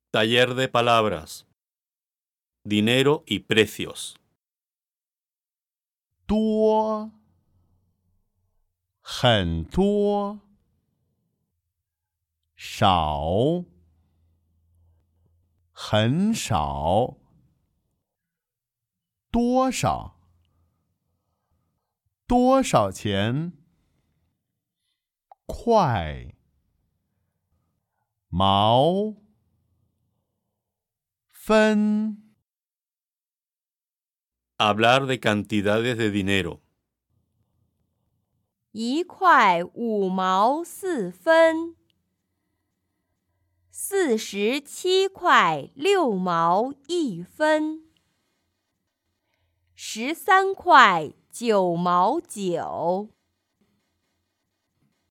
Taller de palabras. Dinero y precios. 多，很多，少，很少，多少，多少钱？块，毛，分。 Hablar de cantidades de dinero. 1块5毛4分，47块6毛1分，13块9毛9。